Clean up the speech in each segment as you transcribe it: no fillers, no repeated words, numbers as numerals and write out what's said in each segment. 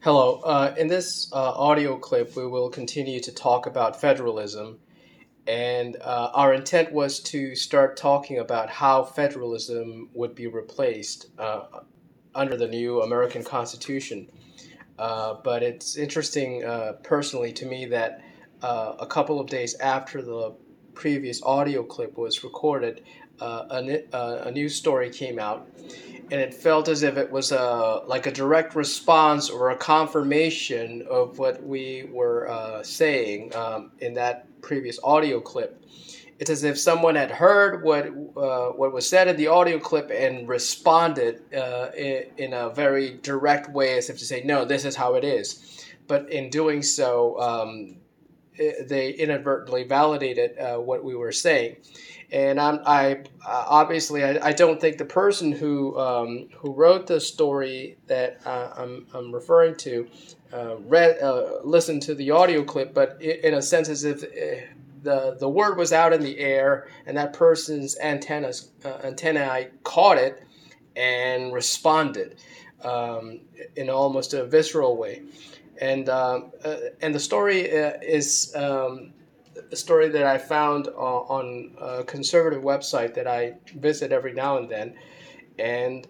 Hello. In this audio clip, we will continue to talk about federalism, and our intent was to start talking about how federalism would be replaced under the new American Constitution. But it's interesting, personally, to me that a couple of days after the previous audio clip was recorded, a news story came out, and it felt as if it was like a direct response or a confirmation of what we were saying in that previous audio clip. It's as if someone had heard what was said in the audio clip and responded in a very direct way, as if to say, "No, this is how it is." But in doing so, they inadvertently validated what we were saying. And I obviously I don't think the person who wrote the story that I'm referring to listened to the audio clip, but in a sense as if the word was out in the air and that person's antennae caught it and responded in almost a visceral way. And the story is a story that I found on a conservative website that I visit every now and then. And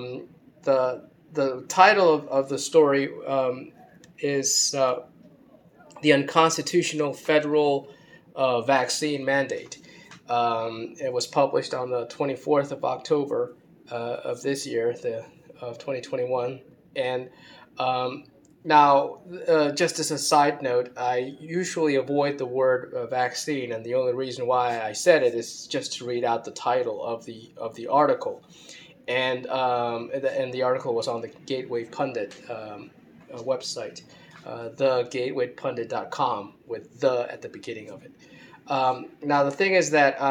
the title of the story is The Unconstitutional Federal Vaccine Mandate. It was published on the 24th of October of this year, of 2021. And now, just as a side note, I usually avoid the word vaccine, and the only reason why I said it is just to read out the title of the article, and the article was on the Gateway Pundit website, thegatewaypundit.com, with "the" at the beginning of it. Now, the thing is that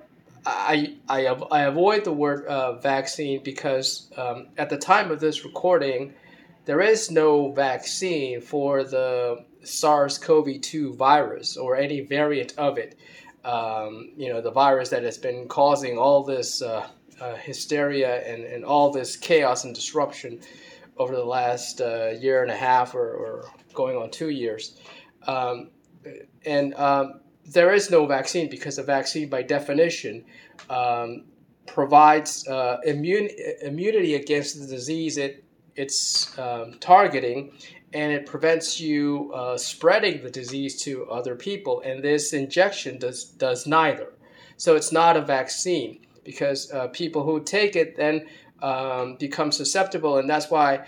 I avoid the word vaccine because at the time of this recording, there is no vaccine for the SARS-CoV-2 virus or any variant of it. The virus that has been causing all this hysteria and all this chaos and disruption over the last year and a half or going on 2 years. And there is no vaccine because a vaccine, by definition, provides immunity against the disease it's targeting, and it prevents you spreading the disease to other people. And this injection does neither. So it's not a vaccine because people who take it then become susceptible, and that's why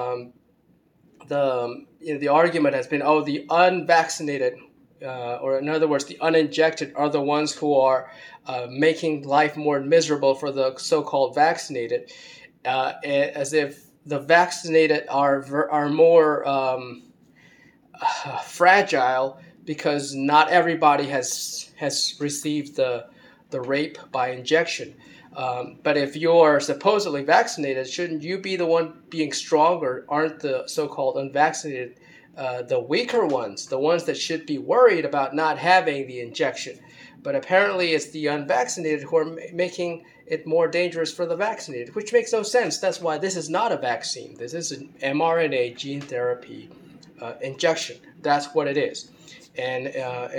the argument has been, oh, the unvaccinated, or in other words, the uninjected, are the ones who are making life more miserable for the so-called vaccinated, as if the vaccinated are more fragile because not everybody has received the rape by injection. But if you're supposedly vaccinated, shouldn't you be the one being stronger? Aren't the so-called unvaccinated the weaker ones, the ones that should be worried about not having the injection? But apparently it's the unvaccinated who are making it more dangerous for the vaccinated, which makes no sense. That's why this is not a vaccine. This is an mRNA gene therapy injection. That's what it is. And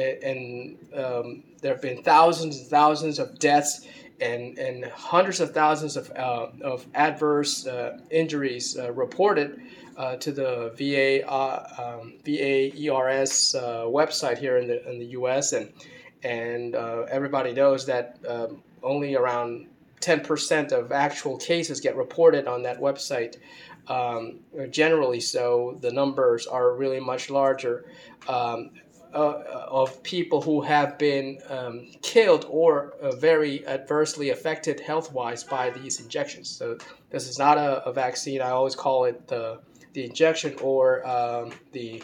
there have been thousands and thousands of deaths and hundreds of thousands of adverse injuries reported to the VAERS website here in the U.S. and everybody knows that only around 10% of actual cases get reported on that website. Generally, so the numbers are really much larger of people who have been killed or very adversely affected health-wise by these injections. So this is not a vaccine. I always call it the injection or the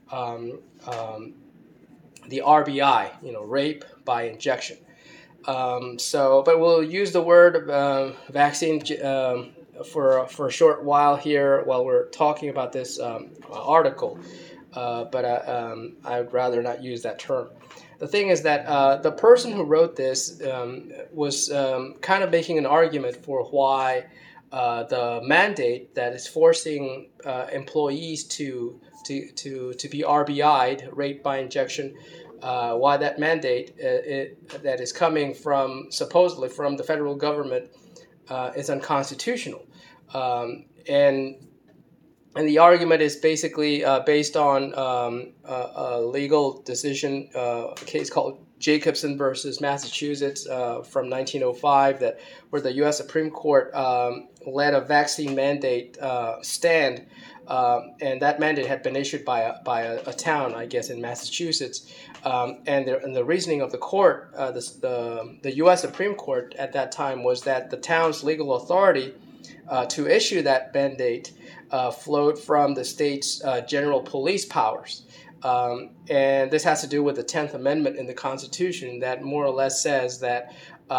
RBI, rape by injection. But we'll use the word vaccine for a short while here while we're talking about this article. But I'd rather not use that term. The thing is that the person who wrote this was kind of making an argument for why the mandate that is forcing employees to be RBI'd, rate by injection, why that mandate that is coming from supposedly from the federal government is unconstitutional, and the argument is basically based on a legal decision, a case called Jacobson versus Massachusetts from 1905, that where the U.S. Supreme Court let a vaccine mandate stand, and that mandate had been issued by a town, I guess, in Massachusetts, and the reasoning of the court, the U.S. Supreme Court at that time, was that the town's legal authority to issue that mandate flowed from the state's general police powers. And this has to do with the 10th Amendment in the Constitution that more or less says that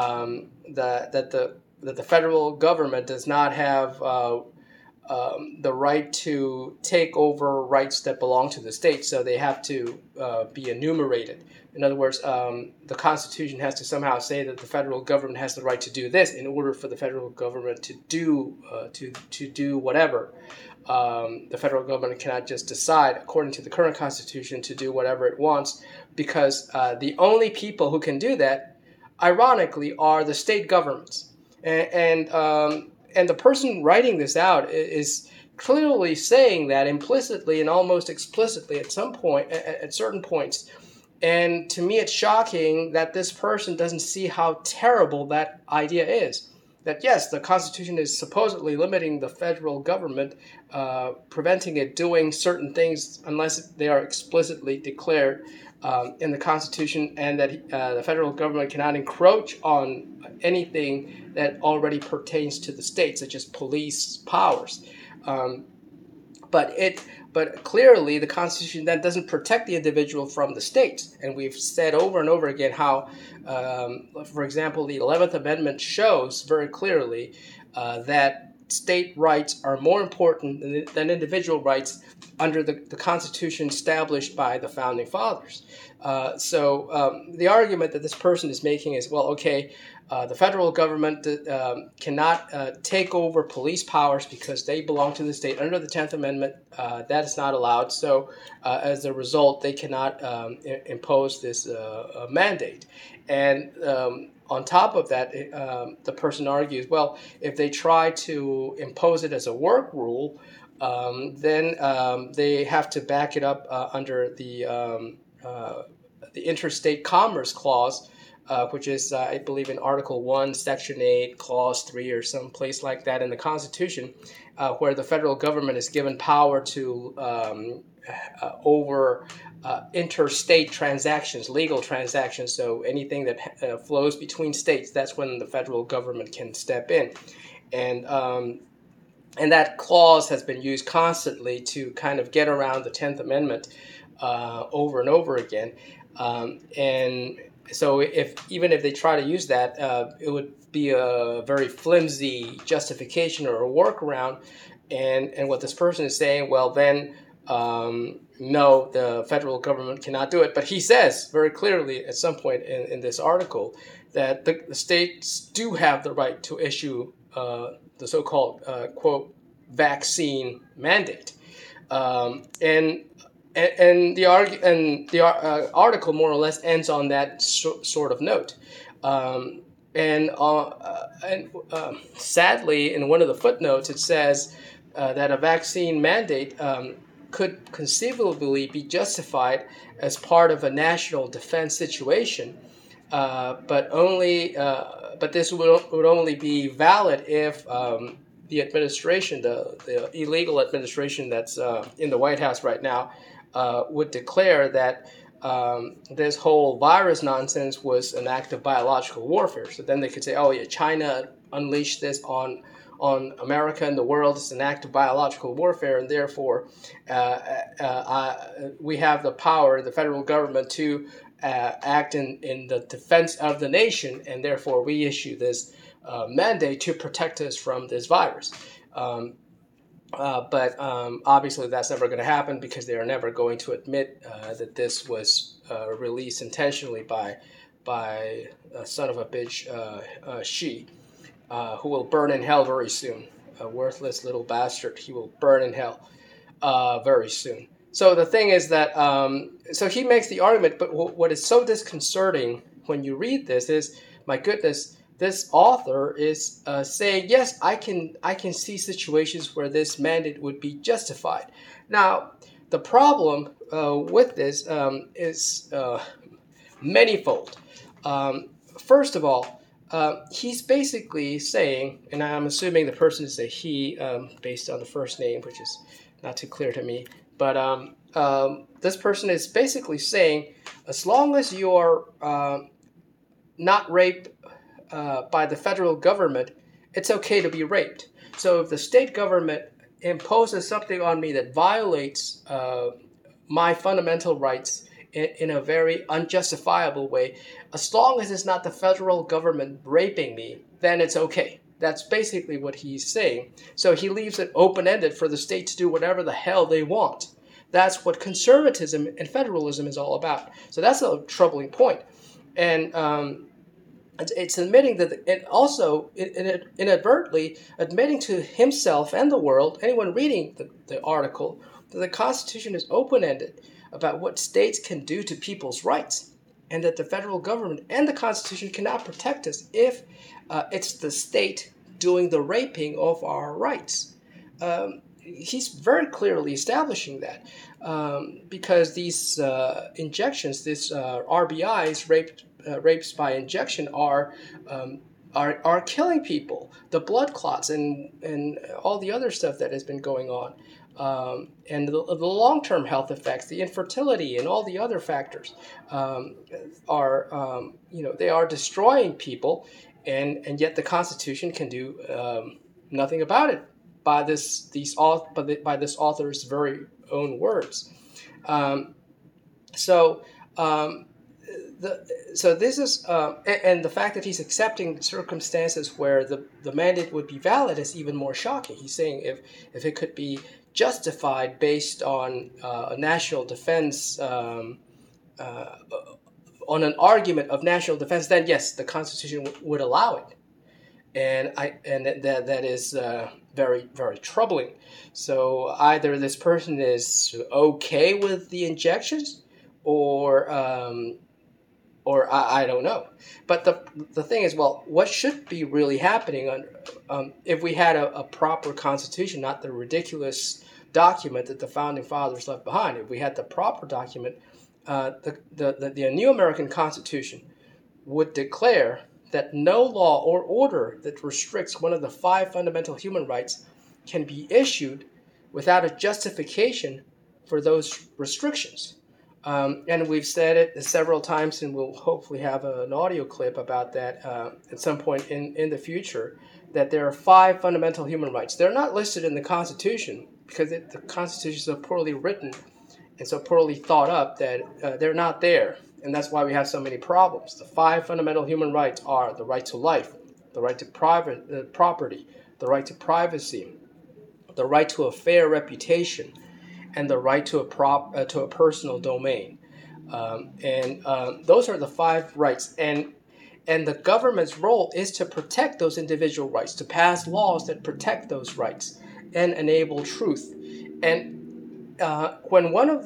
the federal government does not have the right to take over rights that belong to the state, so they have to be enumerated. In other words, the Constitution has to somehow say that the federal government has the right to do this in order for the federal government to do whatever. The federal government cannot just decide, according to the current Constitution, to do whatever it wants, because the only people who can do that, ironically, are the state governments. And the person writing this out is clearly saying that implicitly and almost explicitly at some point, at certain points. And to me, it's shocking that this person doesn't see how terrible that idea is. That yes, the Constitution is supposedly limiting the federal government, preventing it doing certain things unless they are explicitly declared in the Constitution, and that the federal government cannot encroach on anything that already pertains to the state, such as police powers. But clearly, the Constitution then doesn't protect the individual from the states. And we've said over and over again how, for example, the 11th Amendment shows very clearly that state rights are more important than individual rights under the Constitution established by the Founding Fathers. So the argument that this person is making is, well, okay, the federal government cannot take over police powers because they belong to the state under the 10th Amendment. That is not allowed. So as a result, they cannot impose this mandate. And on top of that, the person argues, well, if they try to impose it as a work rule, then they have to back it up under the Interstate Commerce Clause, which is, I believe, in Article 1, Section 8, Clause 3, or some place like that in the Constitution, where the federal government is given power to over interstate transactions, legal transactions. So anything that flows between states, that's when the federal government can step in. And that clause has been used constantly to kind of get around the 10th Amendment over and over again. And so even if they try to use that, it would be a very flimsy justification or a workaround. And what this person is saying, well, then, no, the federal government cannot do it. But he says very clearly at some point in this article that the states do have the right to issue the so-called, quote, vaccine mandate. And the article more or less ends on that sort of note. And sadly, in one of the footnotes, it says that a vaccine mandate could conceivably be justified as part of a national defense situation, but this would only be valid if the administration, the illegal administration that's in the White House right now, would declare that this whole virus nonsense was an act of biological warfare. So then they could say, oh yeah, China unleashed this on America and the world. It's an act of biological warfare, and therefore we have the power, the federal government, to act in the defense of the nation, and therefore we issue this mandate to protect us from this virus. But obviously that's never going to happen because they are never going to admit that this was released intentionally by a son of a bitch, Xi, who will burn in hell very soon. a worthless little bastard. He will burn in hell very soon. So the thing is that, so he makes the argument, but what is so disconcerting when you read this is, my goodness, this author is saying, yes, I can see situations where this mandate would be justified. Now, the problem with this is manifold. First of all, he's basically saying, and I'm assuming the person is a he based on the first name, which is not too clear to me, but this person is basically saying, as long as you're not raped by the federal government, it's okay to be raped. So if the state government imposes something on me that violates my fundamental rights in a very unjustifiable way, as long as it's not the federal government raping me, then it's okay. That's basically what he's saying. So he leaves it open-ended for the state to do whatever the hell they want. That's what conservatism and federalism is all about. So that's a troubling point. And it's admitting that, and also inadvertently admitting to himself and the world, anyone reading the article, that the Constitution is open-ended about what states can do to people's rights, and that the federal government and the Constitution cannot protect us if it's the state doing the raping of our rights. He's very clearly establishing that because these injections, these RBIs, rapes by injection, are killing people. The blood clots and all the other stuff that has been going on. And the long-term health effects, the infertility, and all the other factors are they are destroying people, and yet the Constitution can do nothing about it by this author's very own words. So this is and the fact that he's accepting circumstances where the mandate would be valid is even more shocking. He's saying if it could be justified based on a national defense, on an argument of national defense, then yes, the Constitution would allow it, and that is very, very troubling. So either this person is okay with the injections, or I don't know. But the thing is, well, what should be really happening if we had a proper Constitution, not the ridiculous document that the Founding Fathers left behind? If we had the proper document, the new American Constitution would declare that no law or order that restricts one of the 5 fundamental human rights can be issued without a justification for those restrictions. And we've said it several times, and we'll hopefully have an audio clip about that at some point in the future, that there are 5 fundamental human rights. They're not listed in the Constitution because the Constitution is so poorly written and so poorly thought up that they're not there. And that's why we have so many problems. The 5 fundamental human rights are the right to life, the right to private property, the right to privacy, the right to a fair reputation, and the right to a personal domain. Those are the 5 rights. And the government's role is to protect those individual rights, to pass laws that protect those rights and enable truth. And when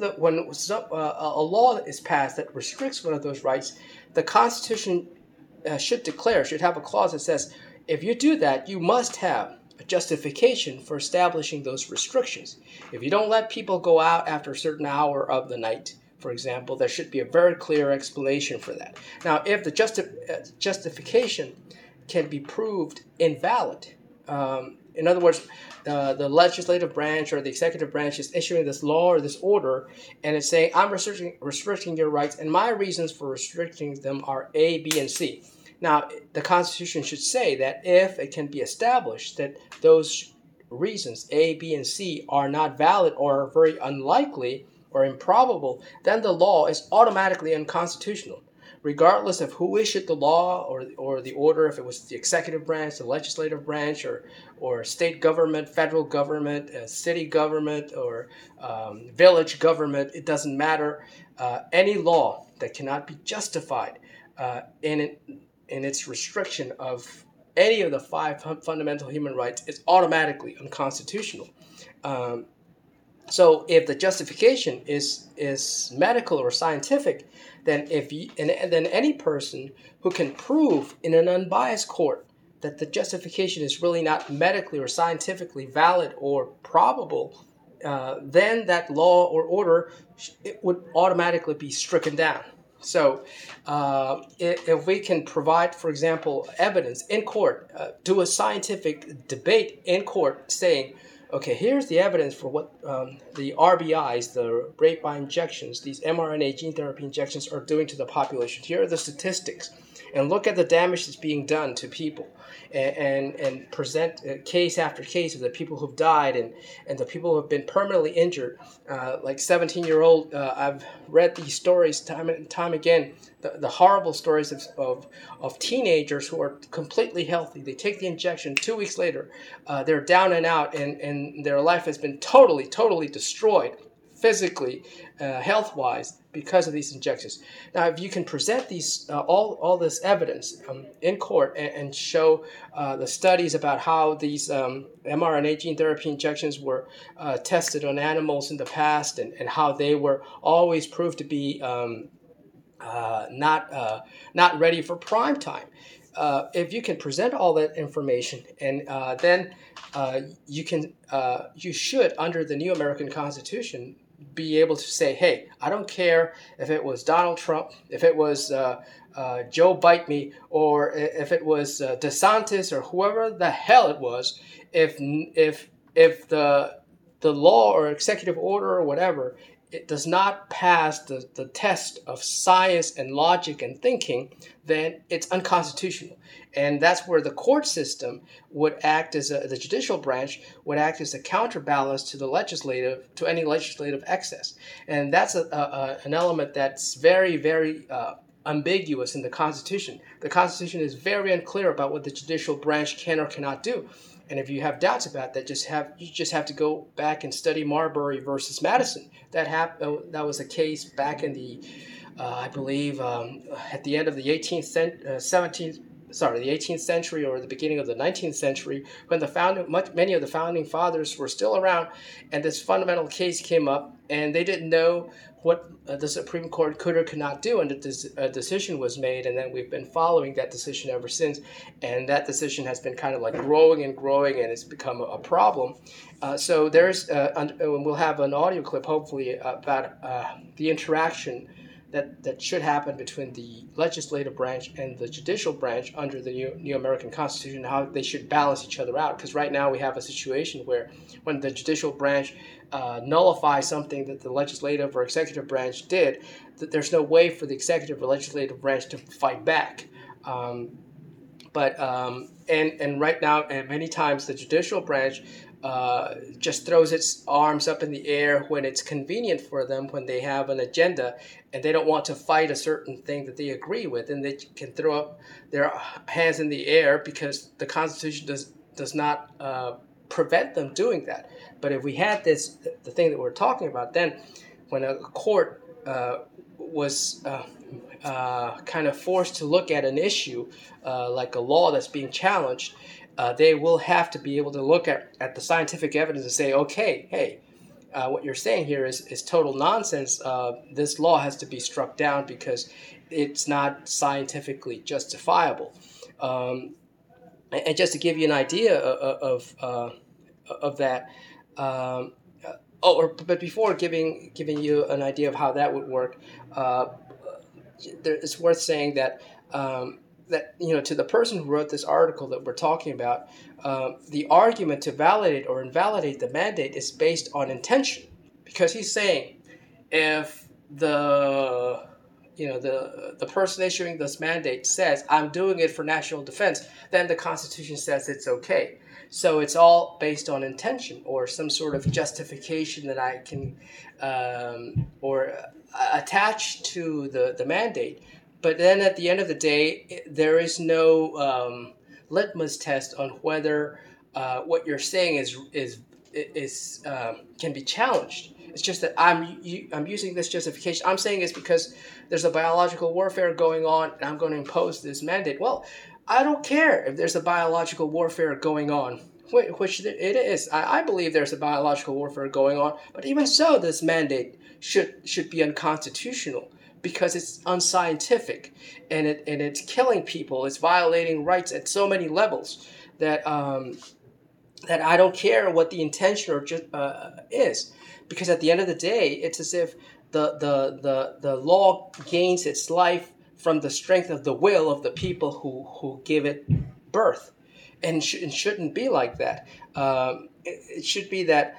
a law is passed that restricts one of those rights, the Constitution should have a clause that says, if you do that, you must have a justification for establishing those restrictions. If you don't let people go out after a certain hour of the night, for example, there should be a very clear explanation for that. Now, if the justification can be proved invalid, in other words, the legislative branch or the executive branch is issuing this law or this order, and it's saying, I'm restricting your rights, and my reasons for restricting them are A, B, and C. Now, the Constitution should say that if it can be established that those reasons, A, B, and C, are not valid or are very unlikely or improbable, then the law is automatically unconstitutional, regardless of who issued the law or the order, if it was the executive branch, the legislative branch, or state government, federal government, city government, or village government. It doesn't matter. Any law that cannot be justified in its restriction of any of the five fundamental human rights is automatically unconstitutional. Um, so if the justification is medical or scientific, then then any person who can prove in an unbiased court that the justification is really not medically or scientifically valid or probable, then that law or order it would automatically be stricken down. So, if we can provide, for example, evidence in court, do a scientific debate in court saying, okay, here's the evidence for what the RBIs, the rate by injections, these mRNA gene therapy injections are doing to the population. Here are the statistics. And look at the damage that's being done to people, and present case after case of the people who've died and the people who have been permanently injured. Like 17-year-old, I've read these stories time and time again, the horrible stories of teenagers who are completely healthy. They take the injection, 2 weeks later, they're down and out, and their life has been totally destroyed, physically, health-wise, because of these injections. Now, if you can present these all this evidence in court and show the studies about how these mRNA gene therapy injections were tested on animals in the past, and how they were always proved to be not ready for prime time. If you can present all that information, and then you should, under the new American Constitution, be able to say, hey, I don't care if it was Donald Trump, if it was Joe Bite Me, or if it was DeSantis, or whoever the hell it was. If the law or executive order or whatever, it does not pass the test of science and logic and thinking, then it's unconstitutional. And that's where the court system would act as the judicial branch would act as a counterbalance to any legislative excess. And that's an element that's very, very ambiguous in the Constitution. The Constitution is very unclear about what the judicial branch can or cannot do. And if you have doubts about that, you just have to go back and study Marbury versus Madison. That was a case back in the, I believe, at the end of the 18th century or the beginning of the 19th century, when many of the founding fathers were still around, and this fundamental case came up, and they didn't know what the Supreme Court could or could not do, and a decision was made, and then we've been following that decision ever since, and that decision has been kind of like growing, and it's become a problem. So we'll have an audio clip, hopefully, about the interaction that should happen between the legislative branch and the judicial branch under the new American Constitution, how they should balance each other out. Because right now we have a situation where when the judicial branch nullifies something that the legislative or executive branch did, that there's no way for the executive or legislative branch to fight back. But right now, and many times the judicial branch just throws its arms up in the air when it's convenient for them, when they have an agenda and they don't want to fight a certain thing that they agree with, and they can throw up their hands in the air because the Constitution does not prevent them doing that. But if we had the thing that we're talking about, then when a court was kind of forced to look at an issue like a law that's being challenged, they will have to be able to look at the scientific evidence and say, okay, hey, what you're saying here is total nonsense. This law has to be struck down because it's not scientifically justifiable. And just to give you an idea of that, but before giving you an idea of how that would work, it's worth saying that to the person who wrote this article that we're talking about, the argument to validate or invalidate the mandate is based on intention, because he's saying if the person issuing this mandate says, I'm doing it for national defense, then the Constitution says it's okay. So it's all based on intention or some sort of justification that I can attach to the mandate. But then at the end of the day, there is no litmus test on whether what you're saying is can be challenged. It's just that I'm using this justification. I'm saying it's because there's a biological warfare going on, and I'm going to impose this mandate. Well, I don't care if there's a biological warfare going on, which it is. I believe there's a biological warfare going on, but even so, this mandate should be unconstitutional because it's unscientific, and it's killing people. It's violating rights at so many levels that that I don't care what the intention is, because at the end of the day, it's as if the law gains its life from the strength of the will of the people who give it birth, and it shouldn't be like that. It should be that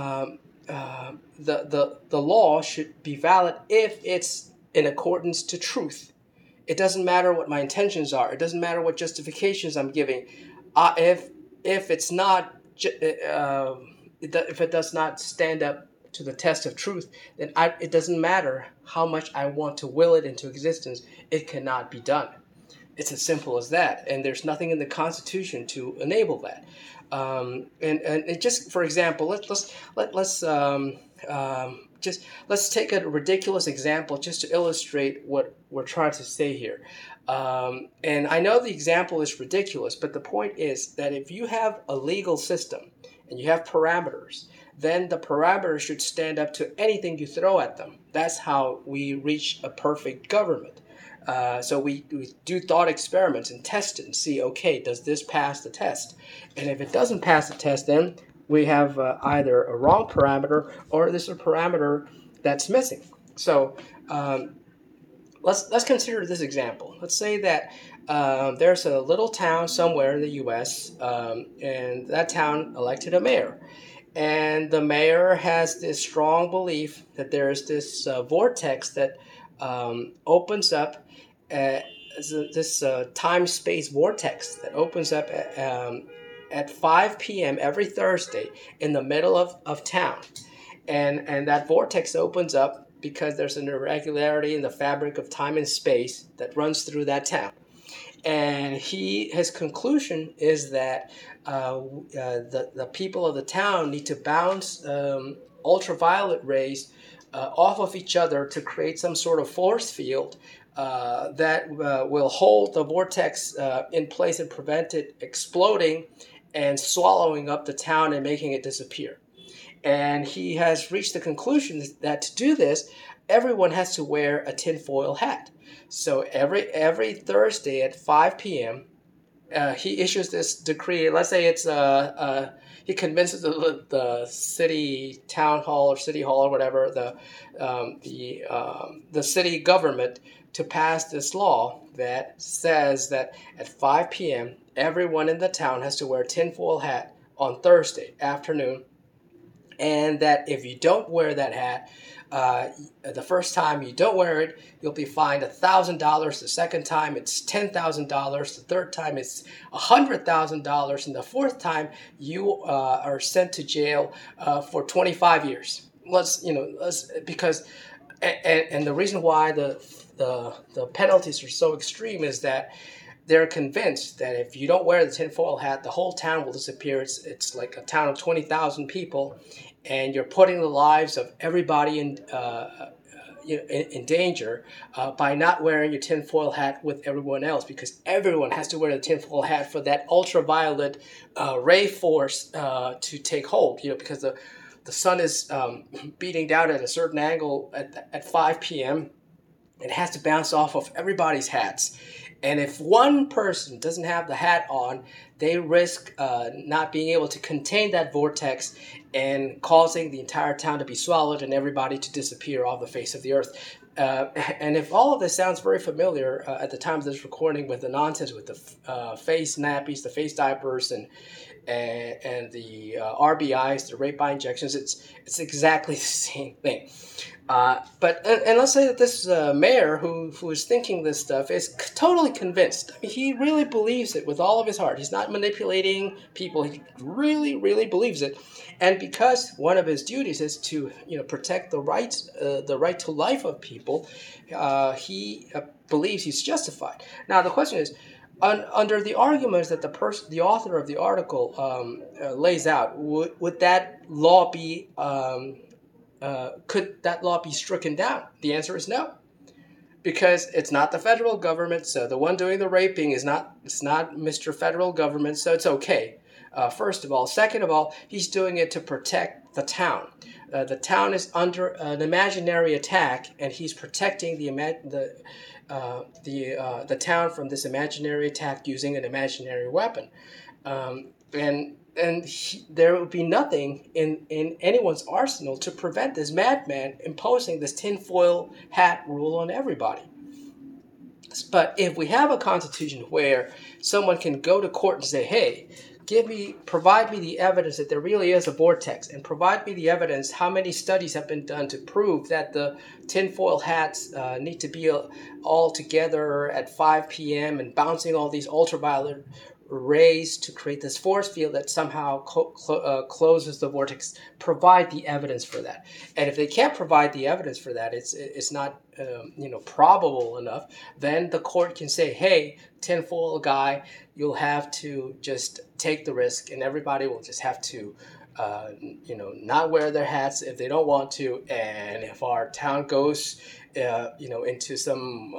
the law should be valid if it's in accordance to truth. It doesn't matter what my intentions are. It doesn't matter what justifications I'm giving. If it's not, if it does not stand up to the test of truth, then it doesn't matter how much I want to will it into existence. It cannot be done. It's as simple as that, and there's nothing in the Constitution to enable that. And just for example, let's take a ridiculous example just to illustrate what we're trying to say here. And I know the example is ridiculous, but the point is that if you have a legal system and you have parameters, then the parameters should stand up to anything you throw at them. That's how we reach a perfect government. So we do thought experiments and test it and see, okay, does this pass the test? And if it doesn't pass the test, then we have either a wrong parameter or there's a parameter that's missing. So let's consider this example. Let's say that there's a little town somewhere in the U.S., and that town elected a mayor. And the mayor has this strong belief that there's this vortex that opens up, this time-space vortex that opens up at 5 p.m. every Thursday in the middle of town. And that vortex opens up because there's an irregularity in the fabric of time and space that runs through that town. And his conclusion is that the people of the town need to bounce ultraviolet rays off of each other to create some sort of force field that will hold the vortex in place and prevent it exploding and swallowing up the town and making it disappear. And he has reached the conclusion that to do this, everyone has to wear a tinfoil hat. So every Thursday at 5 p.m., he issues this decree. Let's say it's he convinces the city town hall or city hall or whatever, the city government, to pass this law that says that at 5 p.m. everyone in the town has to wear a tinfoil hat on Thursday afternoon, and that if you don't wear that hat, the first time you don't wear it, you'll be fined $1,000. The second time, it's $10,000. The third time, it's $100,000, and the fourth time, you are sent to jail for 25 years. Because the reason why the penalties are so extreme is that they're convinced that if you don't wear the tinfoil hat, the whole town will disappear. It's like a town of 20,000 people, and you're putting the lives of everybody in danger by not wearing your tinfoil hat with everyone else, because everyone has to wear the tinfoil hat for that ultraviolet ray force to take hold. Because the sun is beating down at a certain angle at 5 p.m. It has to bounce off of everybody's hats. And if one person doesn't have the hat on, they risk not being able to contain that vortex and causing the entire town to be swallowed and everybody to disappear off the face of the earth. And if all of this sounds very familiar at the time of this recording, with the nonsense with the face nappies, the face diapers, and the RBIs, the rape by injections, it's exactly the same thing. But let's say that this mayor who is thinking this stuff is totally convinced. I mean, he really believes it with all of his heart. He's not manipulating people. He really, really believes it. And because one of his duties is to protect the right to life of people, he believes he's justified. Now the question is, under the arguments that the author of the article lays out, would that law be could that law be stricken down? The answer is no. because it's not the federal government. So the one doing the raping is not, it's not Mr. Federal Government. So it's okay. First of all, second of all, he's doing it to protect the town. The town is under an imaginary attack, and he's protecting the town from this imaginary attack using an imaginary weapon. There would be nothing in anyone's arsenal to prevent this madman imposing this tinfoil hat rule on everybody. But if we have a constitution where someone can go to court and say, hey, provide me the evidence that there really is a vortex, and provide me the evidence how many studies have been done to prove that the tinfoil hats need to be all together at 5 p.m. and bouncing all these ultraviolet rays to create this force field that somehow closes the vortex. Provide the evidence for that. And if they can't provide the evidence for that, it's not probable enough, then the court can say, hey, tinfoil guy, you'll have to just take the risk, and everybody will just have to not wear their hats if they don't want to. And if our town goes into some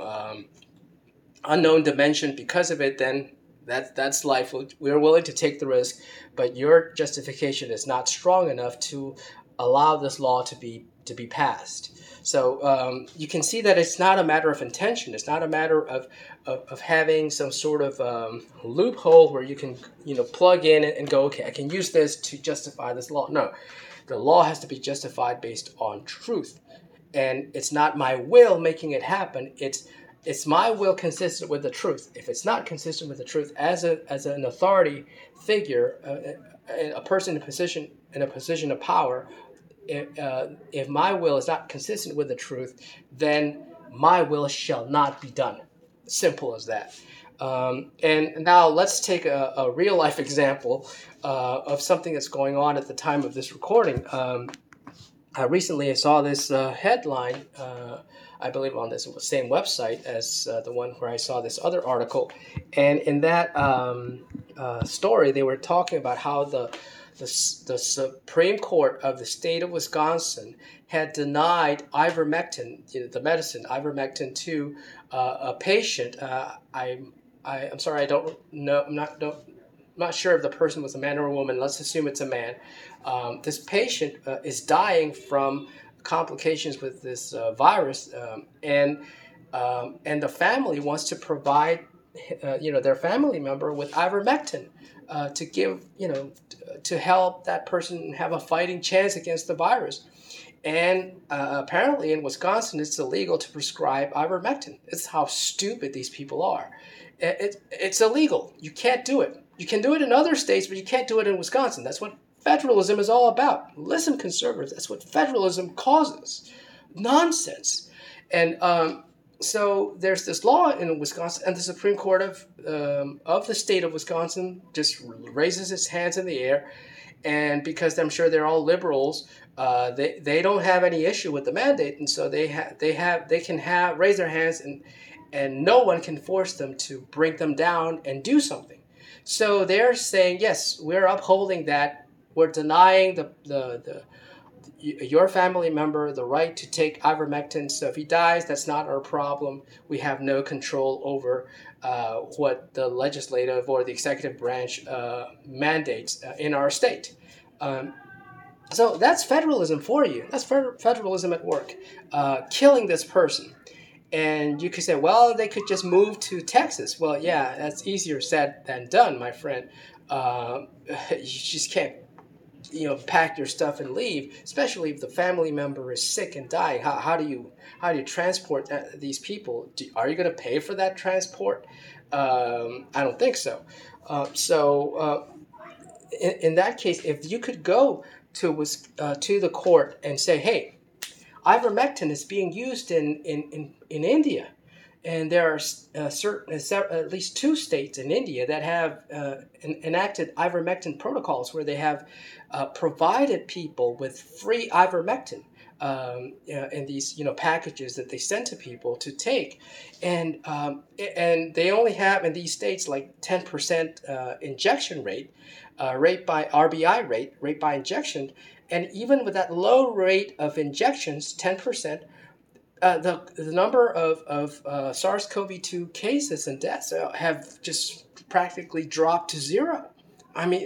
unknown dimension because of it, then that's life. We're willing to take the risk, but your justification is not strong enough to allow this law to be passed. So you can see that it's not a matter of intention. It's not a matter of having some sort of loophole where you can plug in and go, okay, I can use this to justify this law. No, the law has to be justified based on truth, and it's not my will making it happen. It's my will consistent with the truth. If it's not consistent with the truth, as an authority figure, a person in a position of power, if my will is not consistent with the truth, then my will shall not be done. Simple as that. And now let's take a real life example of something that's going on at the time of this recording. Recently I saw this headline, I believe on this same website as the one where I saw this other article. And in that story, they were talking about how the Supreme Court of the state of Wisconsin had denied ivermectin, the medicine ivermectin, to a patient. I'm sorry, I don't know. I'm not sure if the person was a man or a woman. Let's assume it's a man. This patient is dying from complications with this virus, and the family wants to provide their family member with ivermectin to give to help that person have a fighting chance against the virus. And apparently in Wisconsin it's illegal to prescribe ivermectin. It's how stupid these people are. It's illegal. You can't do it. You can do it in other states, but you can't do it in Wisconsin. That's what federalism is all about. Listen, conservatives, that's what federalism causes. Nonsense. And so there's this law in Wisconsin, and the Supreme Court of the state of Wisconsin just raises its hands in the air. And because I'm sure they're all liberals, they don't have any issue with the mandate, and so they can raise their hands, and no one can force them to bring them down and do something. So they're saying, yes, we're upholding that. We're denying your family member the right to take ivermectin. So if he dies, that's not our problem. We have no control over what the legislative or the executive branch mandates in our state. So that's federalism for you. That's federalism at work, killing this person. And you could say, well, they could just move to Texas. Well, yeah, that's easier said than done, my friend. You just can't, pack your stuff and leave, especially if the family member is sick and dying. How do you transport these people? Are you going to pay for that transport? I don't think so. In that case, if you could go to the court and say, hey, ivermectin is being used in India, and there are at least 2 states in India that have enacted ivermectin protocols where they have provided people with free ivermectin in these packages that they send to people to take, and they only have in these states like 10% injection rate by RBI rate by injection. And even with that low rate of injections, 10%, the number of SARS-CoV-2 cases and deaths have just practically dropped to zero. I mean,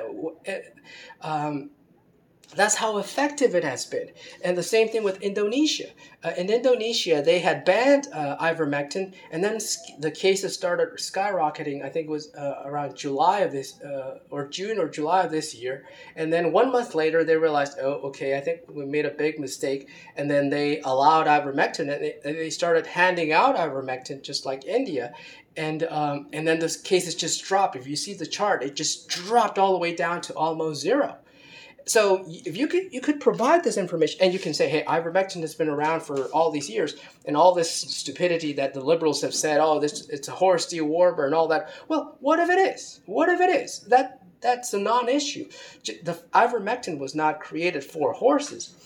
that's how effective it has been. And the same thing with Indonesia. In Indonesia, they had banned ivermectin, and then the cases started skyrocketing. I think it was around July of this, or June or July of this year. And then 1 month later, they realized, oh, okay, I think we made a big mistake. And then they allowed ivermectin, and they started handing out ivermectin just like India. And then the cases just dropped. If you see the chart, it just dropped all the way down to almost zero. So if you could provide this information, and you can say, hey, ivermectin has been around for all these years, and all this stupidity that the liberals have said, oh, this it's a horse deal warmer and all that. Well, what if it is? What if it is? That's a non-issue. The ivermectin was not created for horses.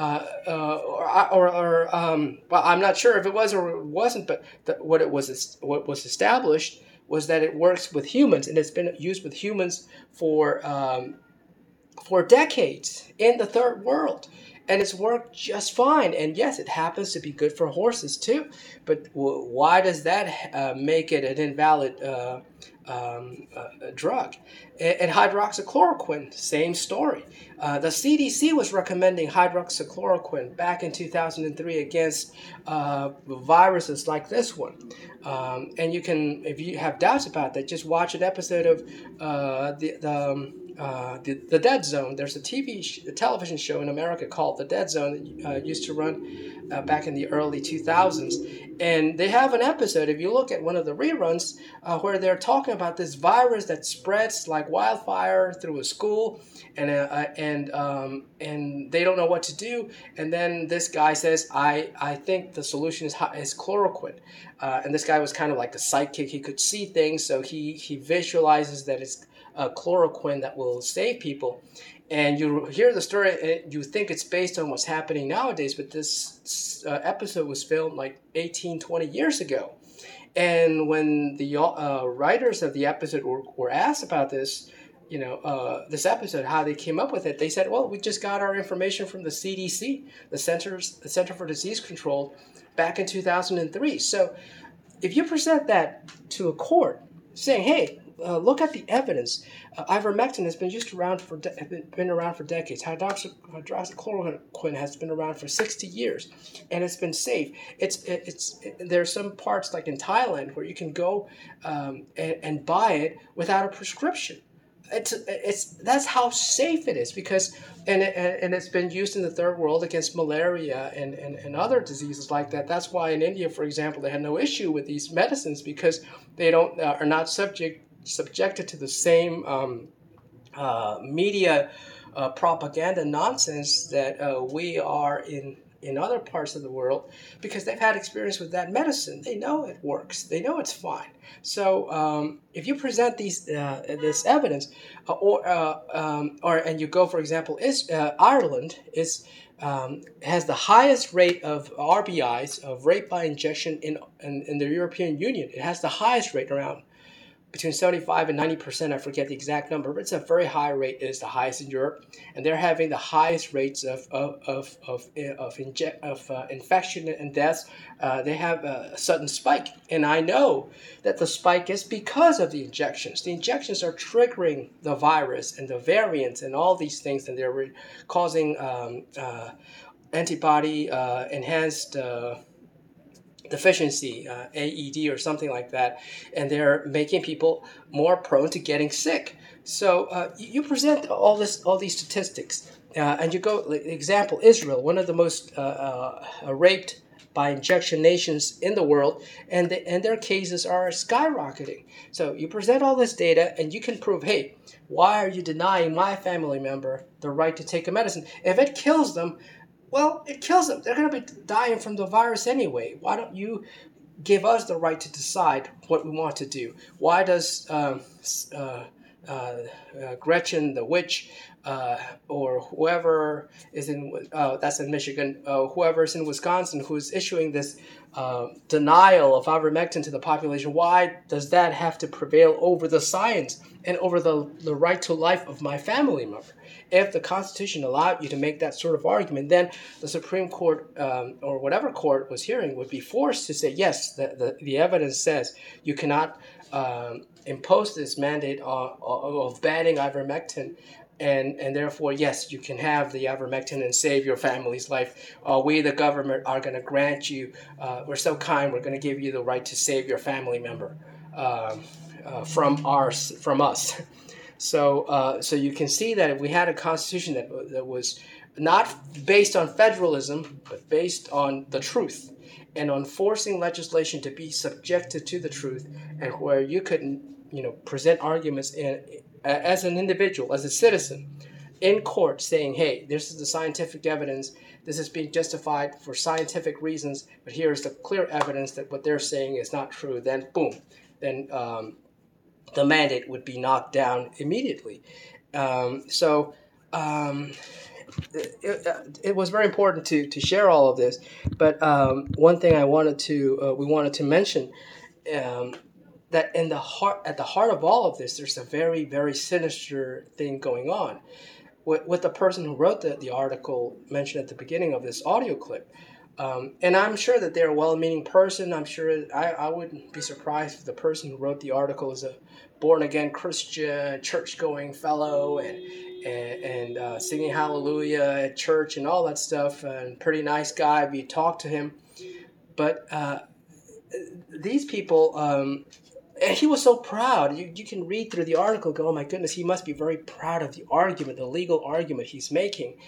Well, I'm not sure if it was or it wasn't, but what was established was that it works with humans, and it's been used with humans for decades in the third world, and it's worked just fine. And yes, it happens to be good for horses too, but why does that make it an invalid drug? And hydroxychloroquine, same story. The CDC was recommending hydroxychloroquine back in 2003 against viruses like this one. And you can, if you have doubts about that, just watch an episode of the Dead Zone. There's a television show in America called The Dead Zone that used to run back in the early 2000s. And they have an episode, if you look at one of the reruns, where they're talking about this virus that spreads like wildfire through a school, and they don't know what to do. And then this guy says, I think the solution is chloroquine. And this guy was kind of like a sidekick. He could see things, so he visualizes that it's chloroquine that will save people. And you hear the story, and you think it's based on what's happening nowadays, but this episode was filmed like 18, 20 years ago. And when the writers of the episode were asked about this, this episode, how they came up with it, they said, well, we just got our information from the CDC, the Center for Disease Control, back in 2003. So if you present that to a court saying, hey, look at the evidence. Ivermectin has been around for decades. Hydroxychloroquine has been around for 60 years, and it's been safe. There's some parts like in Thailand where you can go and buy it without a prescription. That's how safe it is, because and it's been used in the third world against malaria and other diseases like that. That's why in India, for example, they had no issue with these medicines, because they are not subjected to the same media propaganda nonsense that we are in other parts of the world, because they've had experience with that medicine. They know it works. They know it's fine. So if you present this evidence, and you go, for example, Ireland has the highest rate of RBIs, of rape by injection, in the European Union. It has the highest rate, around between 75 and 90%, I forget the exact number, but it's a very high rate. It is the highest in Europe, and they're having the highest rates of infection and deaths. They have a sudden spike, and I know that the spike is because of the injections. The injections are triggering the virus and the variants and all these things, and they're causing antibody enhanced deficiency, AED or something like that, and they're making people more prone to getting sick. So you present all these statistics, and you go, example, Israel, one of the most raped by injection nations in the world, and their cases are skyrocketing. So you present all this data, and you can prove, hey, why are you denying my family member the right to take a medicine? If it kills them, well, it kills them. They're going to be dying from the virus anyway. Why don't you give us the right to decide what we want to do? Why does Gretchen the witch or whoever is in that's in Michigan, whoever is in Wisconsin who's issuing this denial of ivermectin to the population, why does that have to prevail over the science and over the right to life of my family member? If the Constitution allowed you to make that sort of argument, then the Supreme Court or whatever court was hearing would be forced to say, yes, the evidence says you cannot impose this mandate of banning ivermectin, and therefore, yes, you can have the ivermectin and save your family's life. We, the government, are going to grant you, we're so kind, we're going to give you the right to save your family member from us. So you can see that if we had a constitution that was not based on federalism, but based on the truth, and on forcing legislation to be subjected to the truth, and where you could, present arguments as an individual, as a citizen, in court, saying, "Hey, this is the scientific evidence. This is being justified for scientific reasons, but here is the clear evidence that what they're saying is not true." Then, boom, then the mandate would be knocked down immediately. It was very important to share all of this. But one thing we wanted to mention, that at the heart of all of this, there's a very, very sinister thing going on. With the person who wrote the article mentioned at the beginning of this audio clip. And I'm sure that they're a well-meaning person. I'm sure I wouldn't be surprised if the person who wrote the article is a born-again Christian, church-going fellow and singing hallelujah at church and all that stuff, and pretty nice guy if you talk to him. But these people, and he was so proud. You can read through the article and go, oh my goodness, he must be very proud of the argument, the legal argument he's making.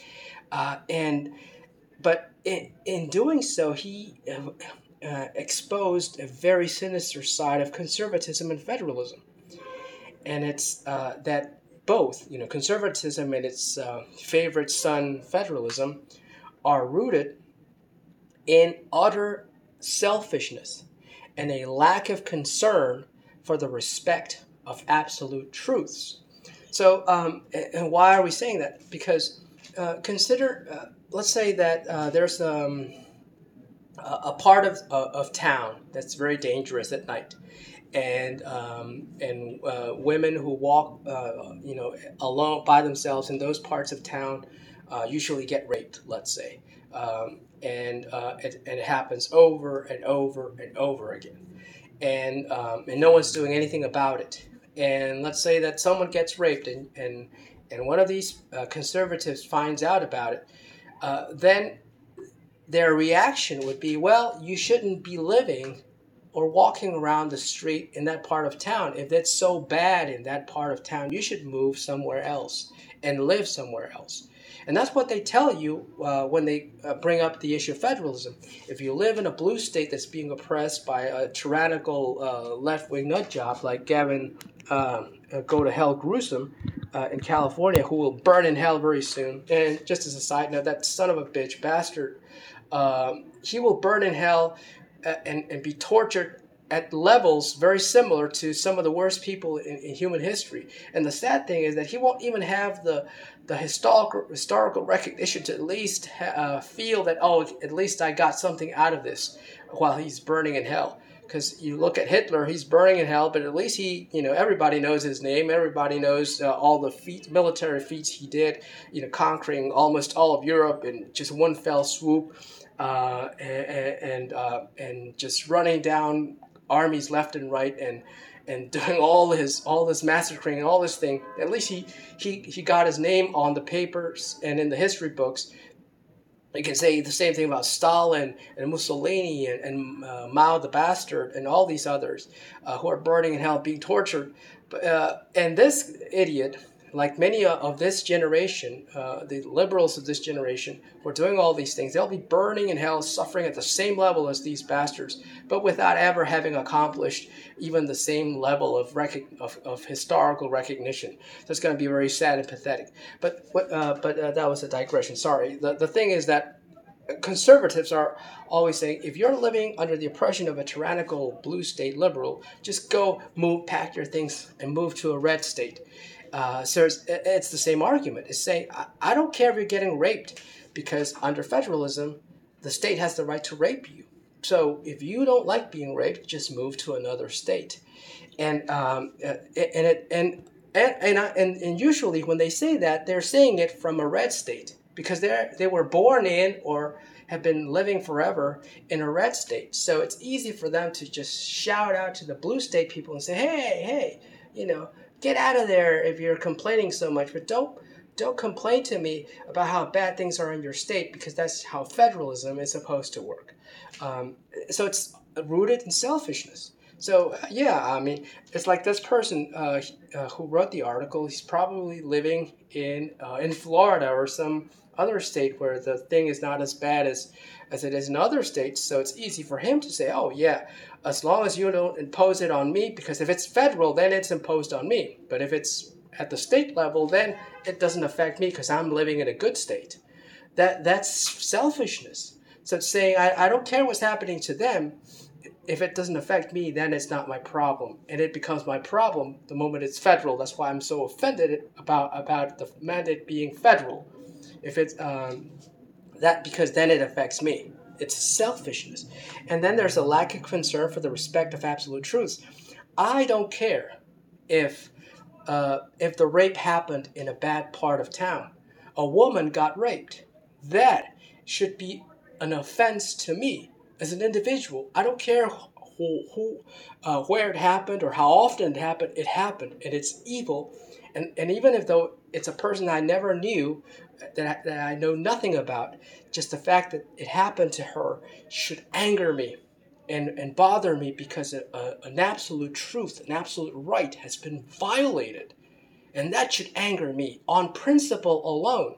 But in doing so, he exposed a very sinister side of conservatism and federalism. And it's that both, conservatism and its favorite son, federalism, are rooted in utter selfishness and a lack of concern for the respect of absolute truths. So, and why are we saying that? Because consider, let's say that there's a part of town that's very dangerous at night, and women who walk, alone by themselves in those parts of town usually get raped. Let's say, and it happens over and over and over again, and no one's doing anything about it. And let's say that someone gets raped, and one of these conservatives finds out about it, then their reaction would be, well, you shouldn't be living or walking around the street in that part of town. If it's so bad in that part of town, you should move somewhere else and live somewhere else. And that's what they tell you when they bring up the issue of federalism. If you live in a blue state that's being oppressed by a tyrannical left-wing nutjob like Gavin Go to Hell Gruesome in California, who will burn in hell very soon. And just as a side note, that son of a bitch bastard, he will burn in hell and be tortured at levels very similar to some of the worst people in human history. And the sad thing is that he won't even have the historical recognition to at least feel that, oh, at least I got something out of this while he's burning in hell. Because you look at Hitler, he's burning in hell, but at least he, everybody knows his name. Everybody knows all the military feats he did, conquering almost all of Europe in just one fell swoop, and just running down armies left and right, and doing all this massacring and all this thing. At least he got his name on the papers and in the history books. You can say the same thing about Stalin and Mussolini and Mao the bastard and all these others who are burning in hell, being tortured. And this idiot, like many of this generation, the liberals of this generation, who are doing all these things, they'll be burning in hell, suffering at the same level as these bastards, but without ever having accomplished even the same level of historical recognition. So it's going to be very sad and pathetic. But that was a digression. Sorry. The thing is that conservatives are always saying, if you're living under the oppression of a tyrannical blue state liberal, just go pack your things and move to a red state. So it's the same argument. It's saying, I don't care if you're getting raped, because under federalism, the state has the right to rape you. So if you don't like being raped, just move to another state. And usually when they say that, they're saying it from a red state, because they were born in or have been living forever in a red state. So it's easy for them to just shout out to the blue state people and say, hey, get out of there if you're complaining so much, but don't complain to me about how bad things are in your state, because that's how federalism is supposed to work. So it's rooted in selfishness. So it's like this person who wrote the article. He's probably living in Florida or some other state where the thing is not as bad as it is in other states. So it's easy for him to say, "Oh yeah, as long as you don't impose it on me, because if it's federal, then it's imposed on me. But if it's at the state level, then it doesn't affect me because I'm living in a good state." That's selfishness. So it's saying, I don't care what's happening to them. If it doesn't affect me, then it's not my problem. And it becomes my problem the moment it's federal. That's why I'm so offended about the mandate being federal. If it's because then it affects me. It's selfishness. And then there's a lack of concern for the respect of absolute truths. I don't care if the rape happened in a bad part of town. A woman got raped. That should be an offense to me as an individual. I don't care where it happened or how often it happened, and it's evil. And even if though it's a person I never knew, that I know nothing about, just the fact that it happened to her should anger me and bother me, because an absolute truth, an absolute right has been violated. And that should anger me on principle alone.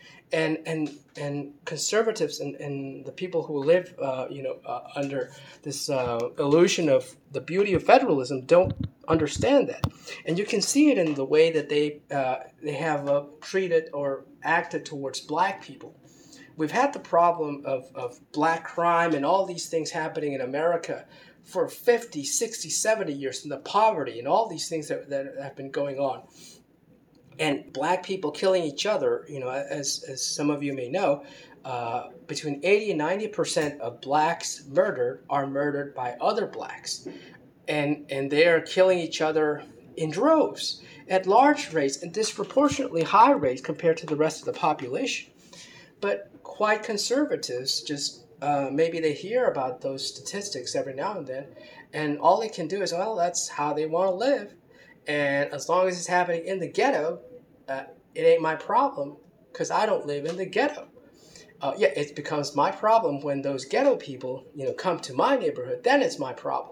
And conservatives and the people who live under this illusion of the beauty of federalism don't understand that. And you can see it in the way that they have treated or acted towards black people. We've had the problem of black crime and all these things happening in America for 50, 60, 70 years, and the poverty and all these things that have been going on. And black people killing each other, as some of you may know, between 80 and 90% of blacks murdered are murdered by other blacks. And they are killing each other in droves at large rates and disproportionately high rates compared to the rest of the population. But white conservatives just maybe they hear about those statistics every now and then, and all they can do is, well, that's how they want to live. And as long as it's happening in the ghetto, it ain't my problem, because I don't live in the ghetto. It becomes my problem when those ghetto people, come to my neighborhood. Then it's my problem.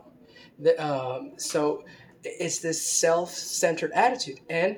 So it's this self-centered attitude, and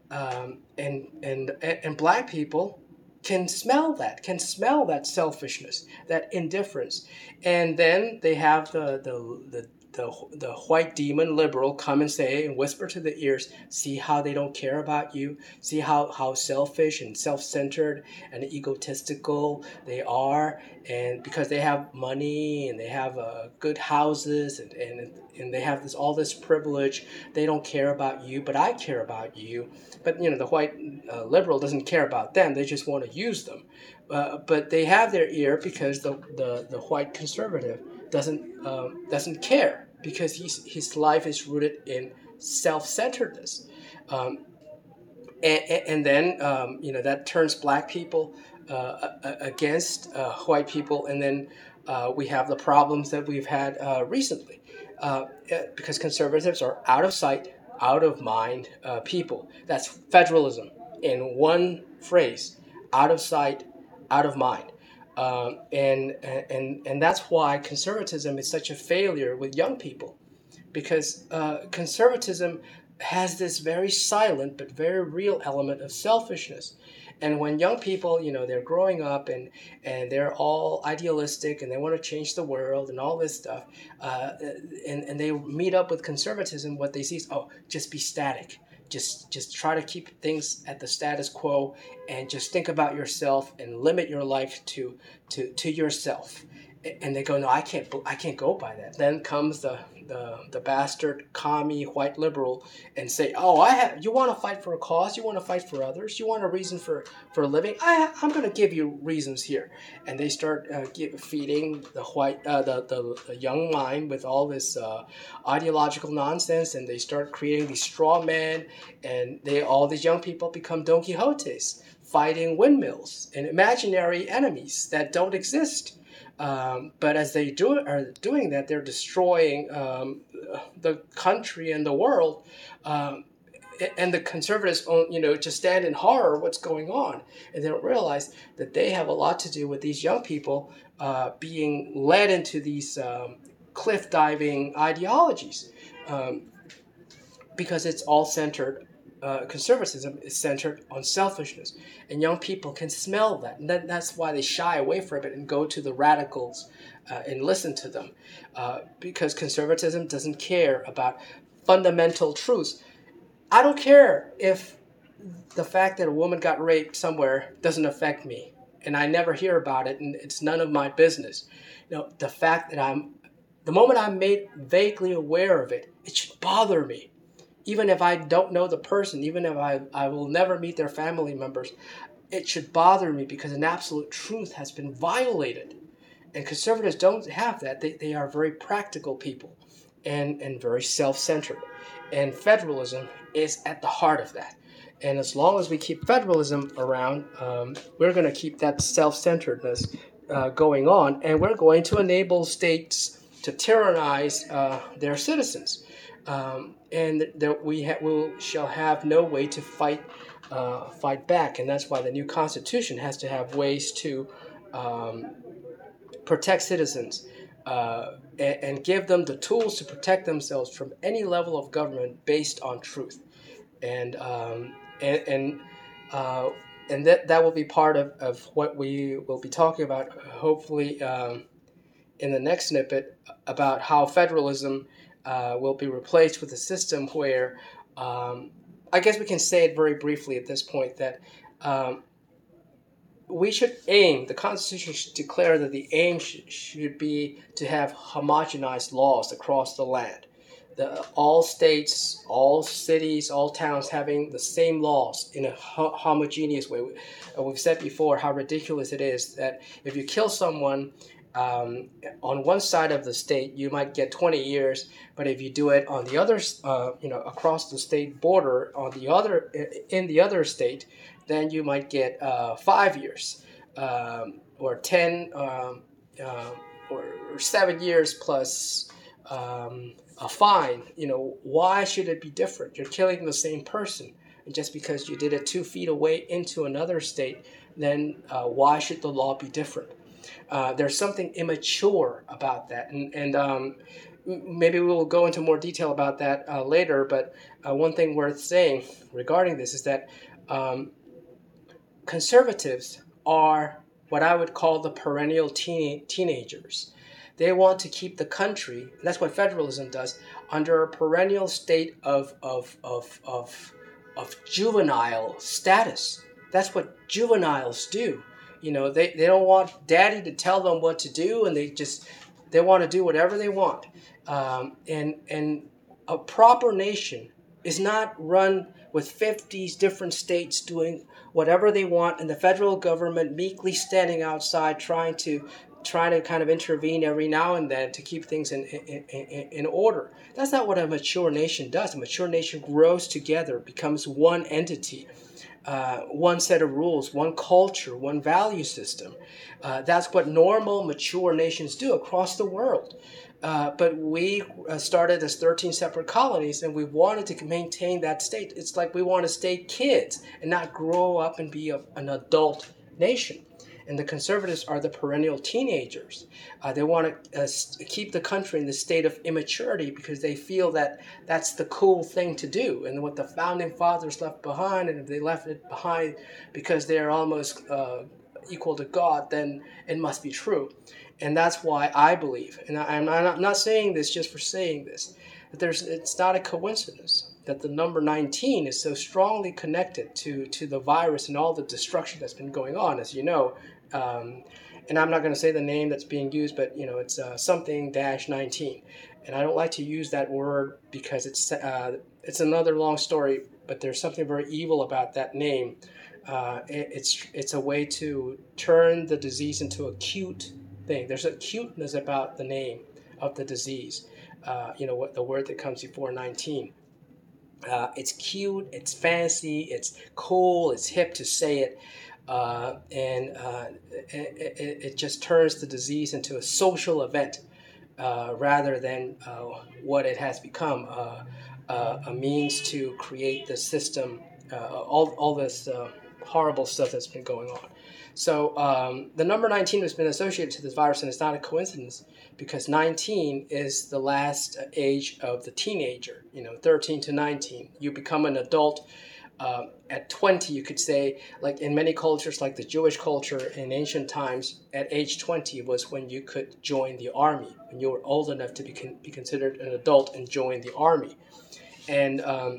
black people can smell that selfishness, that indifference, and then they have the white demon liberal come and say and whisper to the ears, see how they don't care about you, see how selfish and self-centered and egotistical they are, and because they have money and they have good houses and they have all this privilege, they don't care about you, but I care about you. But the white liberal doesn't care about them, they just want to use them. But they have their ear because the white conservative doesn't care, because his life is rooted in self-centeredness, and then that turns black people against white people, and then we have the problems that we've had recently, because conservatives are out of sight, out of mind people. That's federalism in one phrase: out of sight, out of mind. And that's why conservatism is such a failure with young people, because conservatism has this very silent but very real element of selfishness. And when young people, they're growing up and they're all idealistic and they want to change the world and all this stuff, and they meet up with conservatism, what they see is, oh, just be static. Just try to keep things at the status quo, and just think about yourself and limit your life to yourself. And they go, no, I can't go by that. Then comes the bastard commie white liberal and say, oh, you want to fight for a cause, you want to fight for others, you want a reason for a living, I'm going to give you reasons here. And they start feeding the young mind with all this ideological nonsense, and they start creating these straw men, and all these young people become Don Quixotes fighting windmills and imaginary enemies that don't exist. But as they are doing that, they're destroying the country and the world. And the conservatives, just stand in horror what's going on, and they don't realize that they have a lot to do with these young people being led into these cliff diving ideologies, because it's all centered. Conservatism is centered on selfishness, and young people can smell that, and that's why they shy away from it and go to the radicals and listen to them, because conservatism doesn't care about fundamental truths. I don't care if the fact that a woman got raped somewhere doesn't affect me, and I never hear about it, and it's none of my business. The fact that the moment I'm made vaguely aware of it, it should bother me. Even if I don't know the person, even if I will never meet their family members, it should bother me because an absolute truth has been violated. And conservatives don't have that. They are very practical people and very self-centered. And federalism is at the heart of that. And as long as we keep federalism around, we're going to keep that self-centeredness going on, and we're going to enable states to tyrannize their citizens. And that we shall have no way to fight back, and that's why the new Constitution has to have ways to protect citizens and give them the tools to protect themselves from any level of government based on truth, and that will be part of what we will be talking about, hopefully in the next snippet, about how federalism will be replaced with a system where, I guess we can say it very briefly at this point, that the Constitution should declare that the aim should be to have homogenized laws across the land. All states, all cities, all towns having the same laws in a homogeneous way. We've said before how ridiculous it is that if you kill someone on one side of the state, you might get 20 years, but if you do it on the other, across the state border in the other state, then you might get 5 years, or 10, or 7 years plus a fine. Why should it be different? You're killing the same person, and just because you did it 2 feet away into another state, then why should the law be different? There's something immature about that, and maybe we will go into more detail about that later, but one thing worth saying regarding this is that conservatives are what I would call the perennial teenagers. They want to keep the country, that's what federalism does, under a perennial state of juvenile status. That's what juveniles do. They don't want daddy to tell them what to do, and they want to do whatever they want. And a proper nation is not run with 50 different states doing whatever they want, and the federal government meekly standing outside trying to kind of intervene every now and then to keep things in order. That's not what a mature nation does. A mature nation grows together, becomes one entity. One set of rules, one culture, one value system. That's what normal, mature nations do across the world. But we started as 13 separate colonies, and we wanted to maintain that state. It's like we want to stay kids and not grow up and be an adult nation. And the conservatives are the perennial teenagers. They want to keep the country in the state of immaturity because they feel that that's the cool thing to do. And what the founding fathers left behind, and if they left it behind because they're almost equal to God, then it must be true. And that's why I believe, and I'm not saying this just for saying this, that it's not a coincidence that the number 19 is so strongly connected to the virus and all the destruction that's been going on, as you know. and I'm not going to say the name that's being used, but it's something dash 19, and I don't like to use that word because it's another long story. But there's something very evil about that name. It's a way to turn the disease into a cute thing. There's a cuteness about the name of the disease. What the word that comes before 19. It's cute, it's fancy, it's cool, it's hip to say it, and it just turns the disease into a social event rather than what it has become, a means to create the system, all this horrible stuff that's been going on. So the number 19 has been associated to this virus, and it's not a coincidence because 19 is the last age of the teenager, 13 to 19. You become an adult at 20, you could say, like in many cultures, like the Jewish culture in ancient times, at age 20 was when you could join the army, when you were old enough to be considered an adult and join the army. And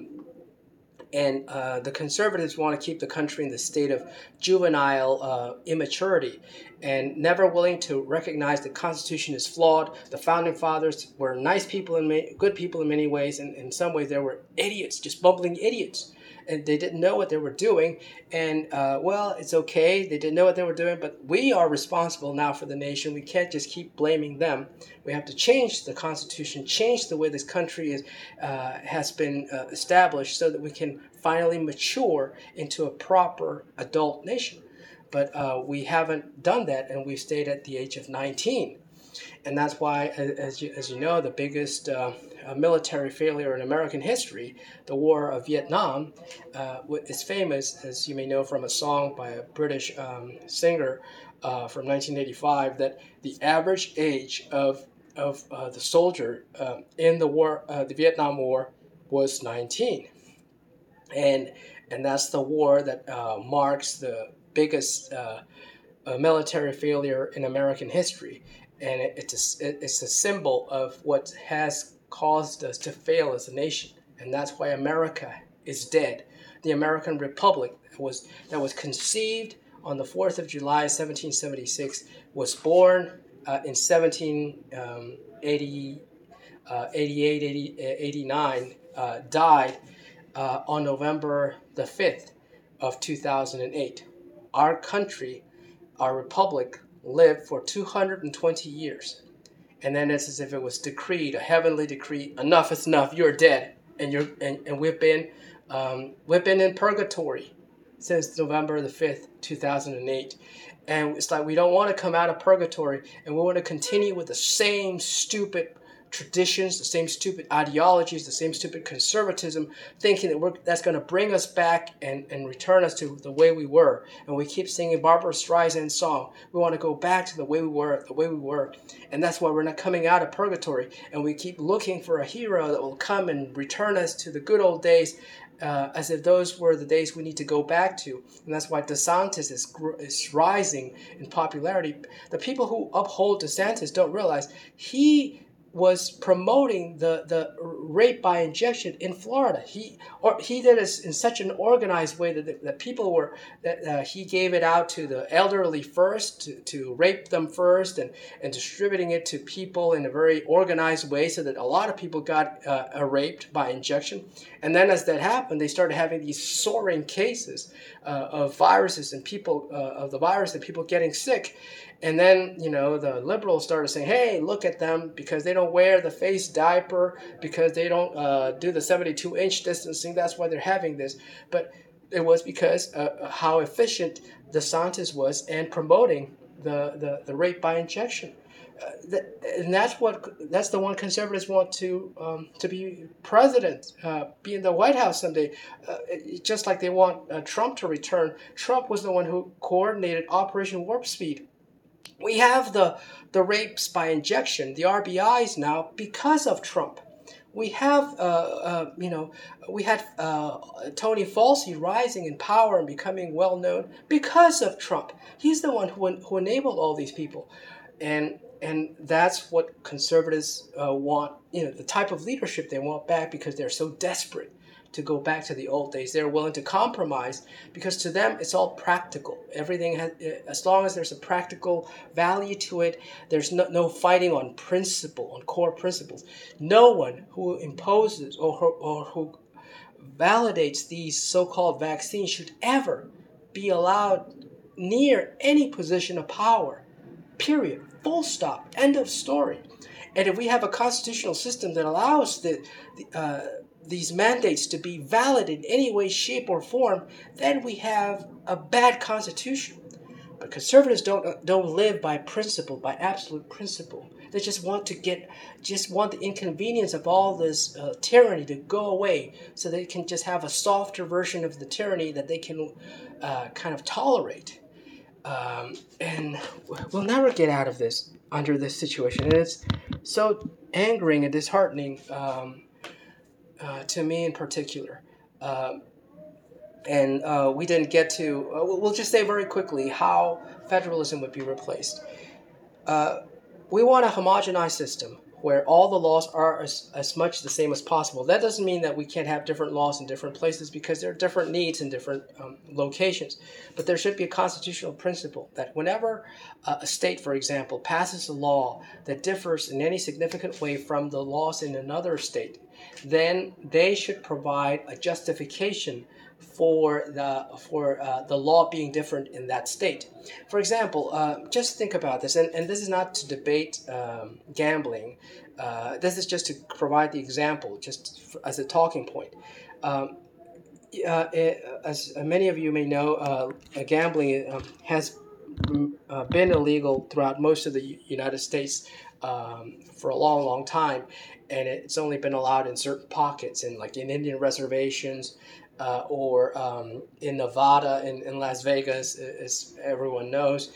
the conservatives want to keep the country in the state of juvenile immaturity and never willing to recognize the Constitution is flawed. The Founding Fathers were nice people and good people in many ways, and in some ways they were idiots, just bumbling idiots. And they didn't know what they were doing. And, it's okay. They didn't know what they were doing, but we are responsible now for the nation. We can't just keep blaming them. We have to change the Constitution, change the way this country has been established so that we can finally mature into a proper adult nation. But we haven't done that, and we've stayed at the age of 19. And that's why, as you know, the biggest military failure in American history, the War of Vietnam, is famous, as you may know from a song by a British singer from 1985, that the average age of the soldier in the Vietnam War was 19. And that's the war that marks the biggest military failure in American history. And it's a symbol of what has caused us to fail as a nation. And that's why America is dead. The American Republic that was conceived on the 4th of July, 1776, was born in 1788, 89, died on November the 5th of 2008. Our country, our republic, lived for 220 years. And then it's as if it was decreed, a heavenly decree, enough is enough, you're dead. And we've been in purgatory since November the 5th, 2008. And it's like we don't want to come out of purgatory, and we want to continue with the same stupid traditions, the same stupid ideologies, the same stupid conservatism, thinking that that's going to bring us back and return us to the way we were. And we keep singing Barbara Streisand's song. We want to go back to the way we were. And that's why we're not coming out of purgatory. And we keep looking for a hero that will come and return us to the good old days, as if those were the days we need to go back to. And that's why DeSantis is rising in popularity. The people who uphold DeSantis don't realize he was promoting the rape by injection in Florida. He did it in such an organized way that people were he gave it out to the elderly first, to rape them first, and distributing it to people in a very organized way so that a lot of people got raped by injection. And then as that happened, they started having these soaring cases of viruses and people of the virus and people getting sick. And then, the liberals started saying, hey, look at them because they don't wear the face diaper, because they don't do the 72-inch distancing. That's why they're having this. But it was because how efficient DeSantis was in promoting the rape by injection. And that's the one conservatives want to be president, be in the White House someday, just like they want Trump to return. Trump was the one who coordinated Operation Warp Speed. We have the rapes by injection, the RBIs now, because of Trump. We have, we had Tony Falsey rising in power and becoming well known because of Trump. He's the one who enabled all these people, and that's what conservatives want. The type of leadership they want back because they're so desperate to go back to the old days. They're willing to compromise because to them it's all practical. Everything has, as long as there's a practical value to it, there's no fighting on principle, on core principles. No one who imposes or who validates these so-called vaccines should ever be allowed near any position of power. Period. Full stop. End of story. And if we have a constitutional system that allows these mandates to be valid in any way, shape, or form, then we have a bad constitution. But conservatives don't live by principle, by absolute principle. They just want the inconvenience of all this tyranny to go away, so they can just have a softer version of the tyranny that they can kind of tolerate. And we'll never get out of this under this situation. And it's so angering and disheartening to me in particular. And we didn't get to, we'll just say very quickly how federalism would be replaced. We want a homogenized system where all the laws are as much the same as possible. That doesn't mean that we can't have different laws in different places, because there are different needs in different locations. But there should be a constitutional principle that whenever a state, for example, passes a law that differs in any significant way from the laws in another state, then they should provide a justification for the law being different in that state. For example, just think about this, and this is not to debate gambling. This is just to provide the example, just as a talking point. As many of you may know, gambling has been illegal throughout most of the United States for a long, long time, and it's only been allowed in certain pockets, in Indian reservations, or in Nevada, in Las Vegas, as everyone knows,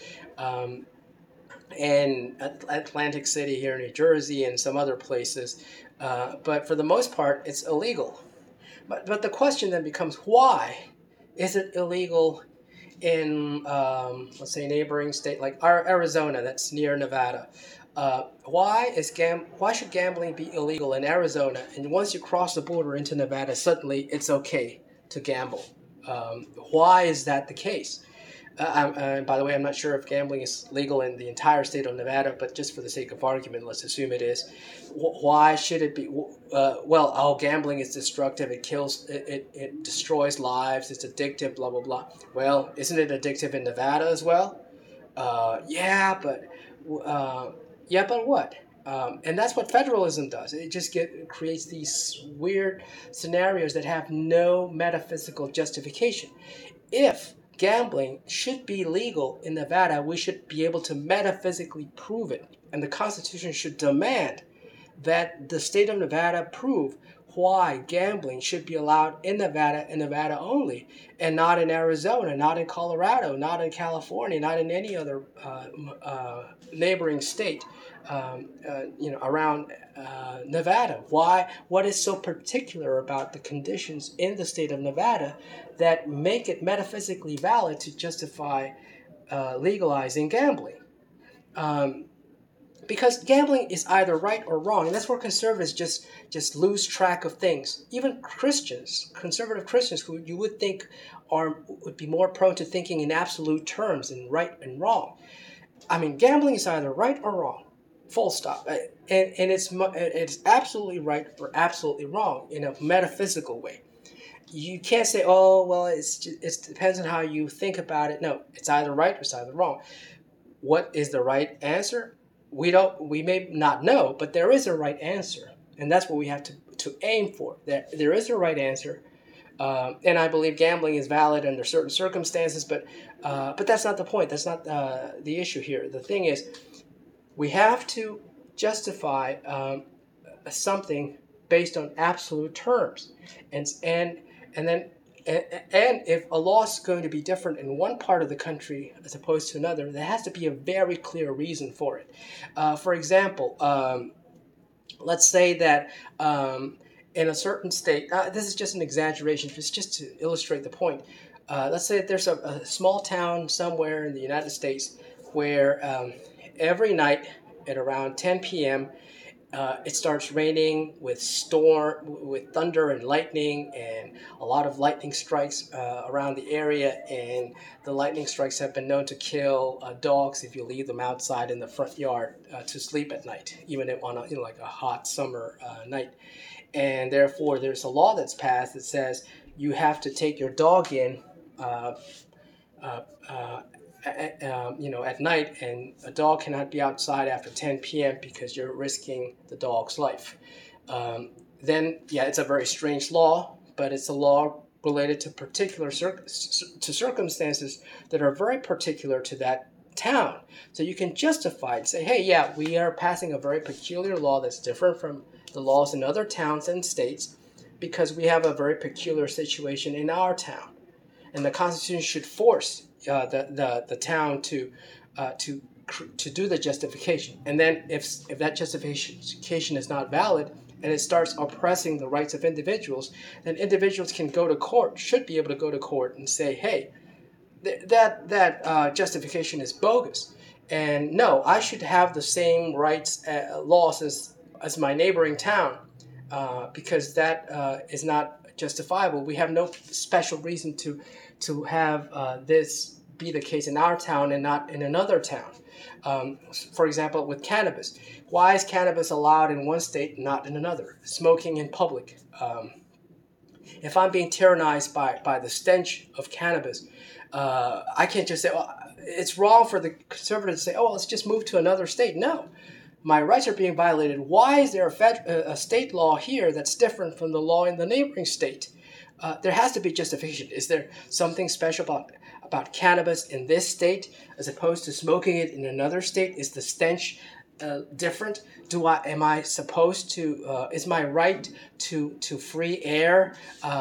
and Atlantic City here in New Jersey, and some other places. But for the most part, it's illegal. But the question then becomes, why is it illegal in, let's say, a neighboring state like Arizona, that's near Nevada? Why should gambling be illegal in Arizona, and once you cross the border into Nevada, suddenly it's okay to gamble? Why is that the case? And by the way, I'm not sure if gambling is legal in the entire state of Nevada, but just for the sake of argument, let's assume it is. Why should it be? Gambling is destructive. It kills. It destroys lives. It's addictive. Blah blah blah. Well, isn't it addictive in Nevada as well? Yeah, but what? And that's what federalism does. It just creates these weird scenarios that have no metaphysical justification. If gambling should be legal in Nevada, we should be able to metaphysically prove it. And the Constitution should demand that the state of Nevada prove why gambling should be allowed in Nevada and Nevada only, and not in Arizona, not in Colorado, not in California, not in any other neighboring state around Nevada. Why? What is so particular about the conditions in the state of Nevada that make it metaphysically valid to justify legalizing gambling? Because gambling is either right or wrong, and that's where conservatives just lose track of things. Even Christians, conservative Christians, who you would think would be more prone to thinking in absolute terms in right and wrong. I mean, gambling is either right or wrong, full stop. And it's absolutely right or absolutely wrong in a metaphysical way. You can't say, oh, well, it depends on how you think about it. No, it's either right or it's either wrong. What is the right answer? We may not know, but there is a right answer, and that's what we have to aim for. There is a right answer, and I believe gambling is valid under certain circumstances, but that's not the point. That's not the issue here. The thing is, we have to justify something based on absolute terms, and then. And if a law is going to be different in one part of the country as opposed to another, there has to be a very clear reason for it. For example, let's say that in a certain state, this is just an exaggeration, just to illustrate the point. Let's say that there's a small town somewhere in the United States where every night at around 10 p.m., it starts raining with with thunder and lightning, and a lot of lightning strikes around the area. And the lightning strikes have been known to kill dogs if you leave them outside in the front yard to sleep at night, even on like a hot summer night. And therefore, there's a law that's passed that says you have to take your dog in. Uh, uh, uh, at night, and a dog cannot be outside after 10 p.m. because you're risking the dog's life. Then, yeah, it's a very strange law, but it's a law related to to circumstances that are very particular to that town. So you can justify and say, hey, yeah, we are passing a very peculiar law that's different from the laws in other towns and states because we have a very peculiar situation in our town. And the Constitution should force the town to do the justification. And then if that justification is not valid and it starts oppressing the rights of individuals, then individuals can go to court, should be able to go to court and say, hey, that justification is bogus. And no, I should have the same rights, laws as my neighboring town because that is not justifiable. We have no special reason to have this be the case in our town and not in another town. For example, with cannabis, why is cannabis allowed in one state and not in another? Smoking in public. If I'm being tyrannized by the stench of cannabis, I can't just say, oh, it's wrong for the conservative to say, oh, let's just move to another state. No. My rights are being violated. Why is there a state law here that's different from the law in the neighboring state? There has to be justification. Is there something special about cannabis in this state as opposed to smoking it in another state? Is the stench different? Am I supposed to? Is my right to free air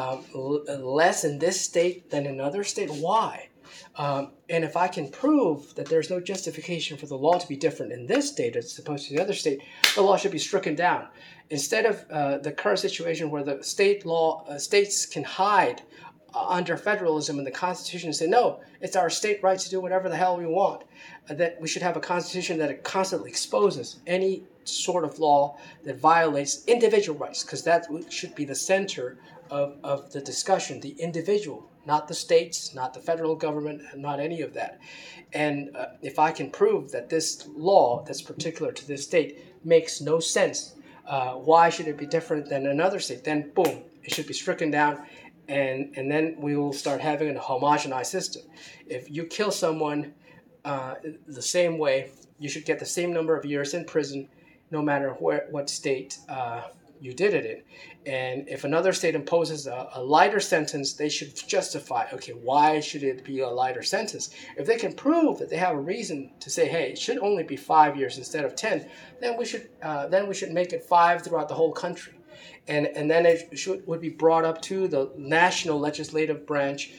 less in this state than in another state? Why? And if I can prove that there's no justification for the law to be different in this state as opposed to the other state, the law should be stricken down. Instead of the current situation where the states can hide under federalism in the Constitution and say, no, it's our state right to do whatever the hell we want. That we should have a Constitution that constantly exposes any sort of law that violates individual rights, because that should be the center of the discussion, the individual, not the states, not the federal government, not any of that. And if I can prove that this law that's particular to this state makes no sense, why should it be different than another state? Then boom, it should be stricken down, and then we will start having a homogenized system. If you kill someone the same way, you should get the same number of years in prison, no matter what state you did it in. And if another state imposes a lighter sentence, they should justify, okay, why should it be a lighter sentence? If they can prove that they have a reason to say, hey, it should only be 5 years instead of 10, then we should make it 5 throughout the whole country. And then it would be brought up to the national legislative branch,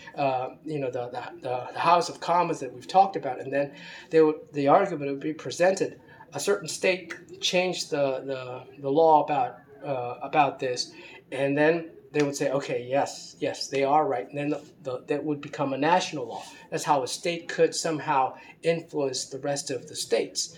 the House of Commons that we've talked about, and then the argument would be presented. A certain state changed the law about this, and then they would say, okay, yes, they are right, and then that would become a national law. That's how a state could somehow influence the rest of the states.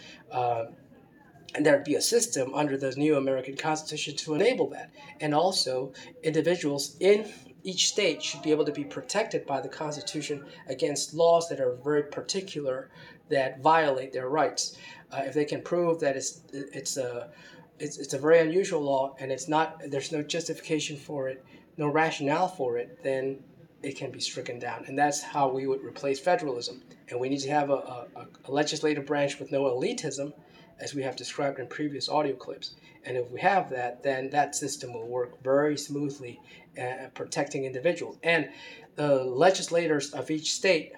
And there'd be a system under the new American Constitution to enable that. And also, individuals in each state should be able to be protected by the Constitution against laws that are very particular, that violate their rights. If they can prove that it's a very unusual law and there's no justification for it, no rationale for it, then it can be stricken down. And that's how we would replace federalism. And we need to have a legislative branch with no elitism, as we have described in previous audio clips. And if we have that, then that system will work very smoothly, protecting individuals. And the legislators of each state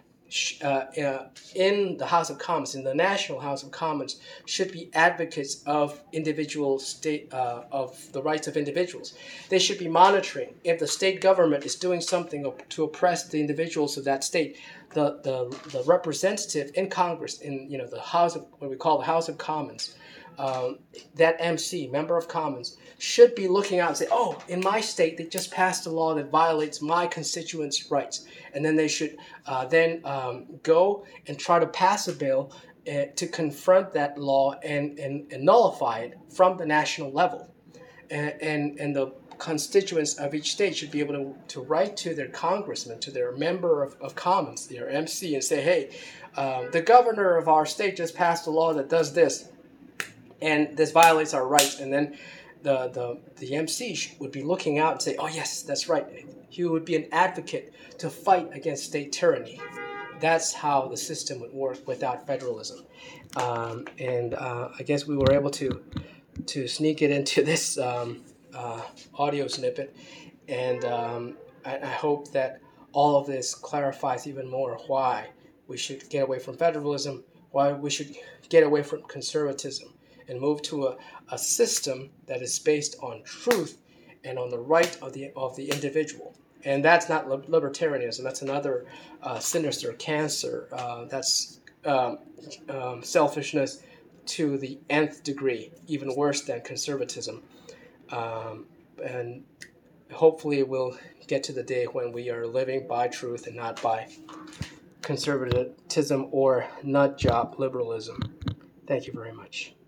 in the House of Commons, in the National House of Commons, should be advocates of individual state, of the rights of individuals. They should be monitoring if the state government is doing something to oppress the individuals of that state. The representative in Congress, in the House of what we call the House of Commons, that MC, member of Commons, should be looking out and say, oh, in my state, they just passed a law that violates my constituents' rights. And then they should go and try to pass a bill to confront that law and nullify it from the national level. And the constituents of each state should be able to write to their congressman, to their member of Commons, their MC, and say, hey, the governor of our state just passed a law that does this, and this violates our rights. And then the MC would be looking out and say, oh, yes, that's right. He would be an advocate to fight against state tyranny. That's how the system would work without federalism. I guess we were able to sneak it into this audio snippet. And I hope that all of this clarifies even more why we should get away from federalism, why we should get away from conservatism, and move to a system that is based on truth and on the right of the individual. And that's not libertarianism. That's another sinister cancer. That's selfishness to the nth degree, even worse than conservatism. And hopefully we'll get to the day when we are living by truth and not by conservatism or nut job liberalism. Thank you very much.